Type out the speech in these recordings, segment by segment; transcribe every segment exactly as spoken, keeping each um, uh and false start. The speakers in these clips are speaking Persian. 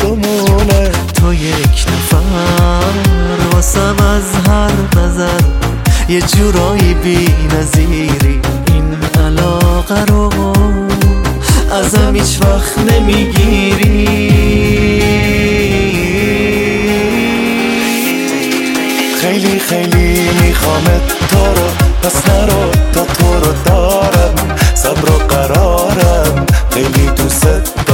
بمونه. تو یک نفر واسم از هر نظر یه جورایی بی نظیری. این علاقه رو ازم هیچ وقت نمیگیری. خیلی خیلی میخوامت تو رو، پس نرو تا تو رو دارم. صبر و قرارم، خیلی دوست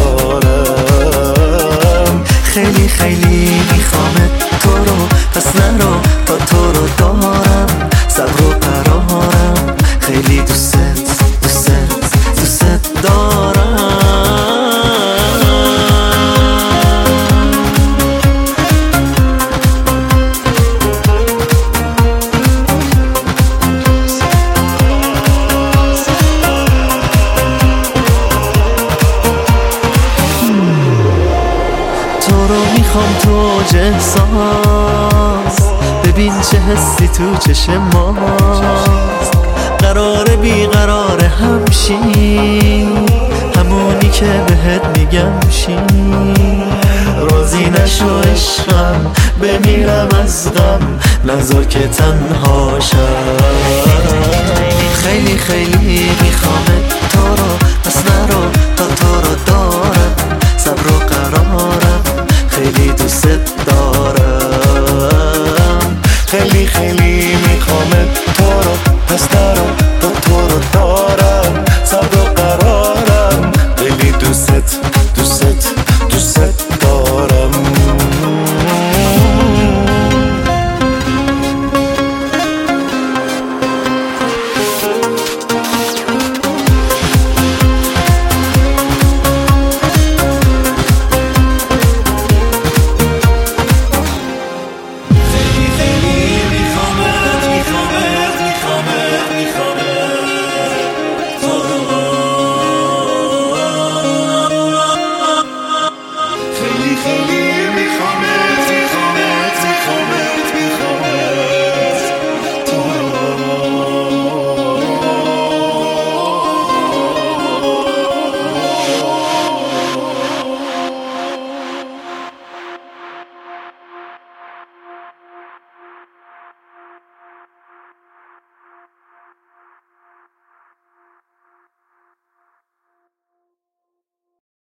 دارم. خیلی خیلی میخوامت تو رو، پس نرو تا تو رو دارم. صبر و قرارم، خیلی دوست دوست دوست دارم. تو رو میخوام تو اوج احساس، ببین چه حسی تو چشم ماست. قراره بیقرار همشی، همونی که بهت میگم شی. راضی نشو عشقم، بمیرم از غم، نذار که تنها شم. خیلی خیلی میخوامت تو رو، پس نرو تا تو رو دارم.